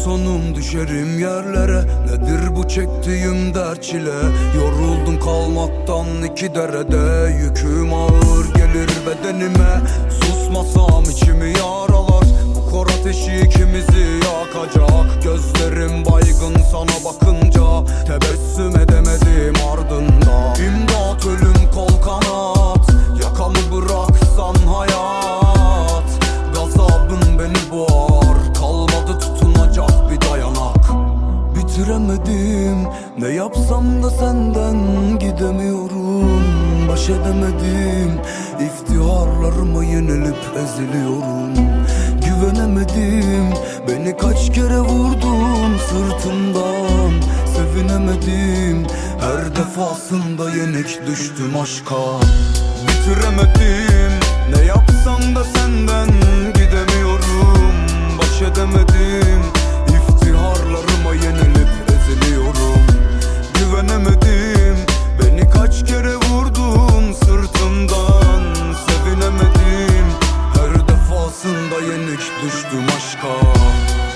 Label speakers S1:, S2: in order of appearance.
S1: sonum düşerim yerlere. Nedir bu çektiğim dert çile? Yoruldum kalmaktan iki derede. Yüküm ağır gelir bedenime. Susmasam içimi yaralar. Bu kor ateşi ikimizi yakacak. Gözlerim baygın sana bakınca. Tebessüm edemedim ardında. İmdat ölüm kol kanat. Yakamı bıraksan hayat. Gazabın beni boğar. Kalmadı tutunacak bir dayanak. Bitiremedim. Ne yapsam da senden gidemiyorum. Baş edemedim. İftiharlarıma yenilip eziliyorum. Güvenemedim. Beni kaç kere vurdun sırtımdan. Sevinemedim. Her defasında yenik düştüm aşka. Bitiremedim. Ne yapsam da senden gidemiyorum. Baş edemedim. İftiharlarıma yenilip eziliyorum. Güvenemedim. Beni kaç kere vurdun sırtımdan. Sevinemedim. Her defasında yenik düştüm aşka.